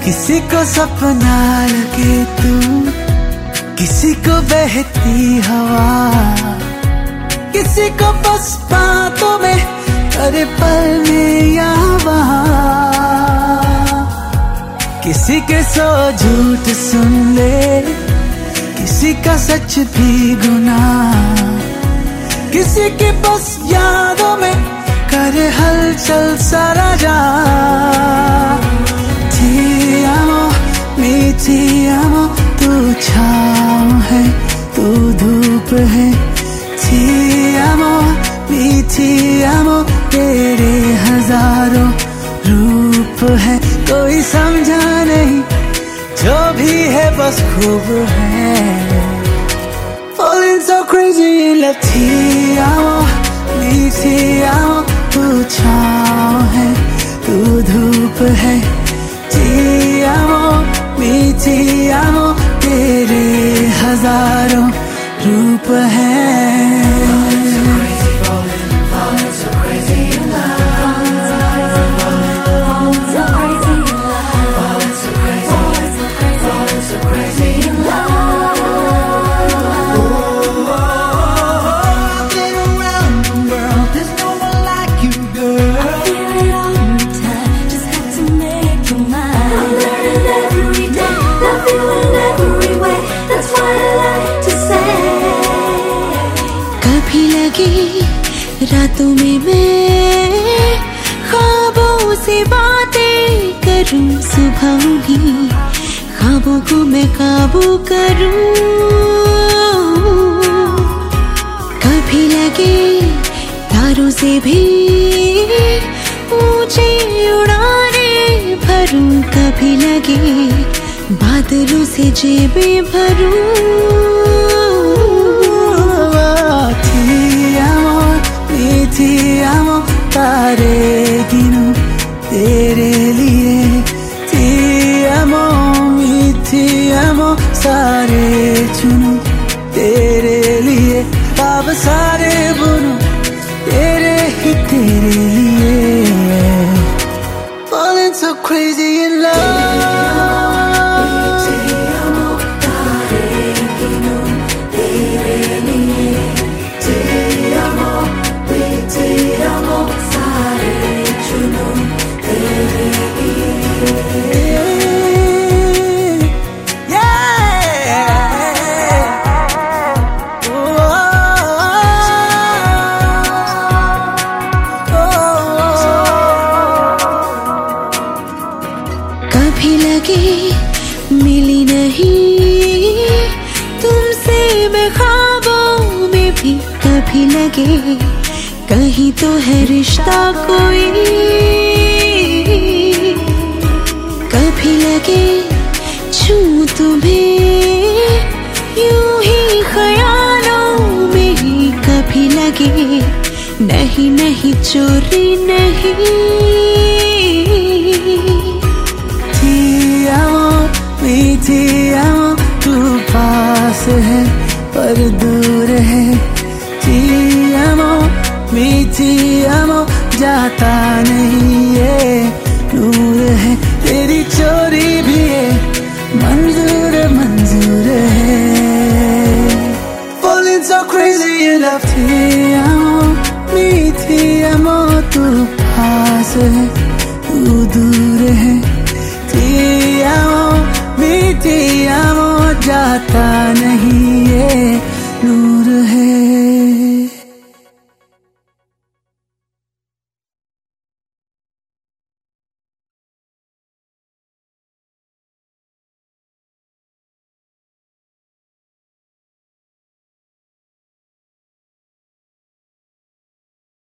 किसी को सपना लगे तू, किसी को बहती हवा, किसी को बस बातों में करे पल में या वहाँ, किसी के सौ झूठ सुन ले, किसी का सच भी गुनाह, किसी के बस यादों में करे हलचल सारा जहां। Ti amo, mi ti amo, तू छाँव है, तू धूप है। Ti amo, mi ti amo, तेरे हजारों रूप है। कोई समझा नहीं, जो भी है बस खूब है। Falling so crazy in love। Ti amo, mi ti amo, तू छाँव है, तू धूप है। Ti amo, mi ti amo, तेरे हजारों रूप हैं। कभी लगे रातों में मैं ख्वाबों से बातें करूं, सुबह भी ख्वाबों को मैं काबू करूं। कभी लगे तारों से भी ऊंची उड़ाने भरूं, कभी लगे बादलों से जेबें भरूं। Ti amo, तारे गिनूं तेरे लिए। Ti amo, mi ti amo, सारे चुनूं तेरे लिए। ख्वाब सारे बुनूं तेरे ही तेरे लिए। Falling so crazy in love। कभी लगे मिली नहीं तुमसे मैं ख्वाबों में भी, कभी लगे कहीं तो है रिश्ता कोई, कभी लगे छूं तुम्हें यूं ही ख्यालों में ही, कभी लगे नहीं नहीं चोरी नहीं। Ti amo, तू पास है पर दूर है। Ti amo, mi ti amo, जाता नहीं ये नूर है। तेरी चोरी भी है, मंजूर मंजूर है। Falling so crazy in love। Ti amo, mi ti amo, तू पास है, तू दूर है। Ti amo, mi ti amo, जाता नहीं ये